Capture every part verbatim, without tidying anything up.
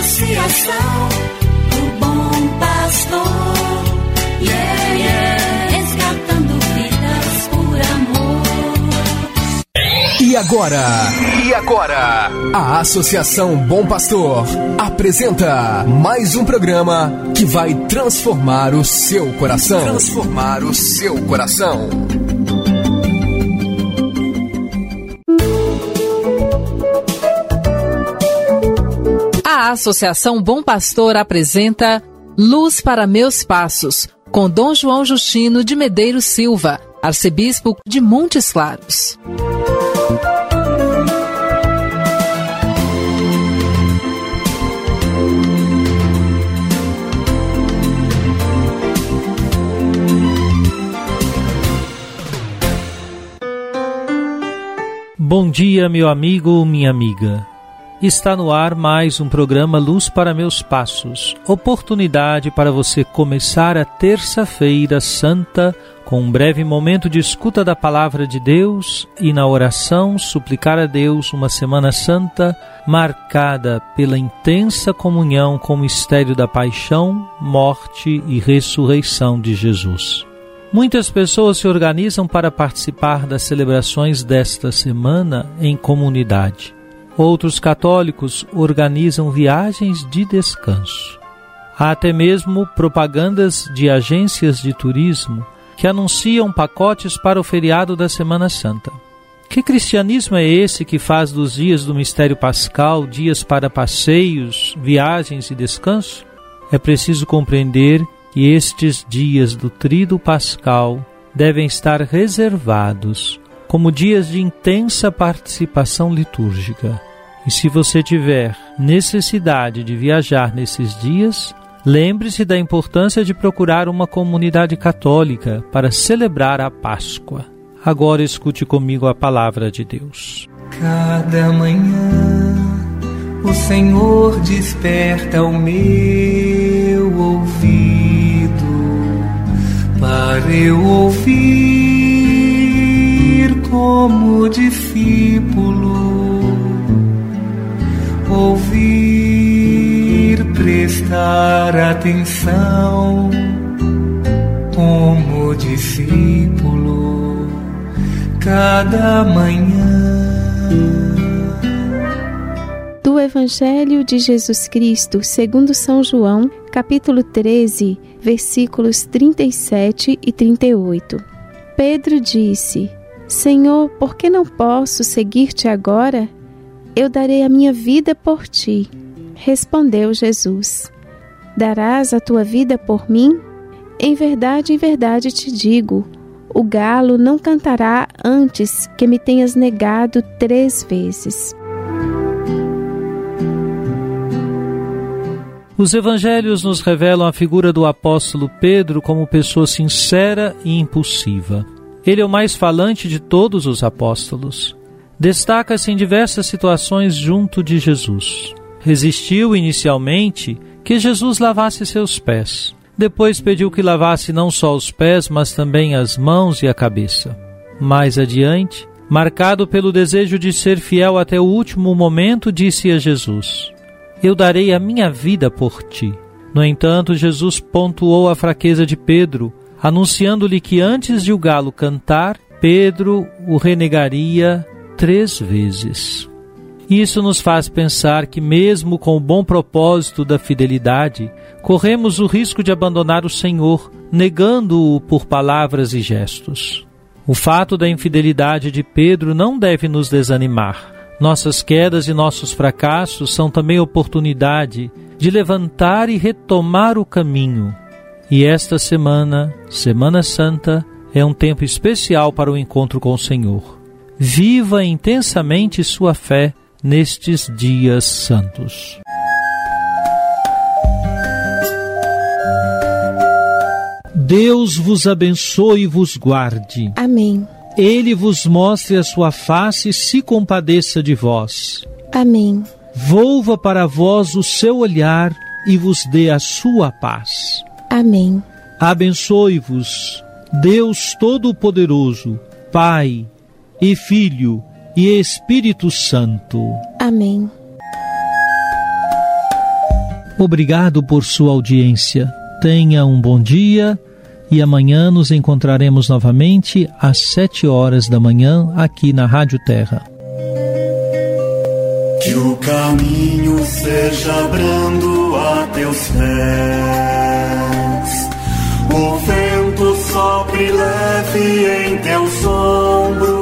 Associação do Bom Pastor, yeah, yeah, resgatando vidas por amor. E agora, e agora, a Associação Bom Pastor apresenta mais um programa que vai transformar o seu coração. Transformar o seu coração. A Associação Bom Pastor apresenta Luz para Meus Passos, com Dom João Justino de Medeiros Silva, arcebispo de Montes Claros. Bom dia, meu amigo, minha amiga. Está no ar mais um programa Luz para Meus Passos, oportunidade para você começar a terça-feira santa com um breve momento de escuta da Palavra de Deus e na oração suplicar a Deus uma Semana Santa marcada pela intensa comunhão com o mistério da paixão, morte e ressurreição de Jesus. Muitas pessoas se organizam para participar das celebrações desta semana em comunidade. Outros católicos organizam viagens de descanso. Há até mesmo propagandas de agências de turismo que anunciam pacotes para o feriado da Semana Santa. Que cristianismo é esse que faz dos dias do mistério pascal dias para passeios, viagens e descanso? É preciso compreender que estes dias do tríduo pascal devem estar reservados como dias de intensa participação litúrgica. E se você tiver necessidade de viajar nesses dias, lembre-se da importância de procurar uma comunidade católica para celebrar a Páscoa. Agora escute comigo a palavra de Deus. Cada manhã o Senhor desperta o meu ouvido para eu ouvir como discípulo, ouvir, prestar atenção como discípulo cada manhã. Do Evangelho de Jesus Cristo, segundo São João, capítulo treze, versículos trinta e sete e trinta e oito. Pedro disse: Senhor, por que não posso seguir-te agora? Eu darei a minha vida por ti. Respondeu Jesus: Darás a tua vida por mim? Em verdade, em verdade te digo, o galo não cantará antes que me tenhas negado três vezes. Os evangelhos nos revelam a figura do apóstolo Pedro como pessoa sincera e impulsiva. Ele é o mais falante de todos os apóstolos. Destaca-se em diversas situações junto de Jesus. Resistiu inicialmente que Jesus lavasse seus pés. Depois pediu que lavasse não só os pés, mas também as mãos e a cabeça. Mais adiante, marcado pelo desejo de ser fiel até o último momento, disse a Jesus: Eu darei a minha vida por ti. No entanto, Jesus pontuou a fraqueza de Pedro, anunciando-lhe que antes de o galo cantar, Pedro o renegaria três vezes. Isso nos faz pensar que mesmo com o bom propósito da fidelidade, corremos o risco de abandonar o Senhor, negando-o por palavras e gestos. O fato da infidelidade de Pedro não deve nos desanimar. Nossas quedas e nossos fracassos são também oportunidade de levantar e retomar o caminho. E esta semana, Semana Santa, é um tempo especial para o encontro com o Senhor. Viva intensamente sua fé nestes dias santos. Deus vos abençoe e vos guarde. Amém. Ele vos mostre a sua face e se compadeça de vós. Amém. Volva para vós o seu olhar e vos dê a sua paz. Amém. Abençoe-vos, Deus Todo-Poderoso, Pai e Filho e Espírito Santo. Amém. Obrigado por sua audiência. Tenha um bom dia e amanhã nos encontraremos novamente às sete horas da manhã aqui na Rádio Terra. Que o caminho seja brando a teus pés, o vento sopre leve em teus ombros,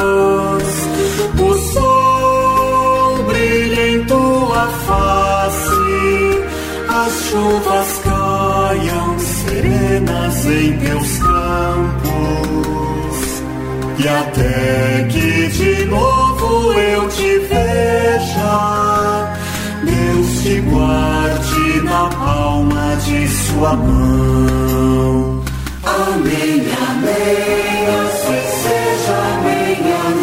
o sol brilha em tua face, as chuvas caiam serenas em teus campos, e até que de novo eu te veja, Deus te guarde na palma de sua mão. Amém, amém, assim seja, amém,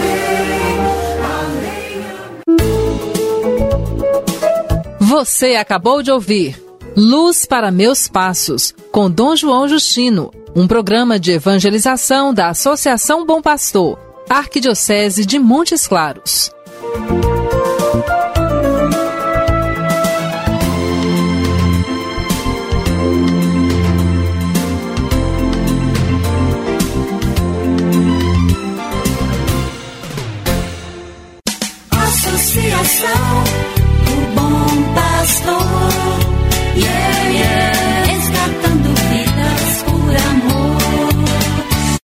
amém, amém. Você acabou de ouvir Luz para Meus Passos, com Dom João Justino, um programa de evangelização da Associação Bom Pastor, Arquidiocese de Montes Claros. Associação do Bom Pastor, yeah, yeah.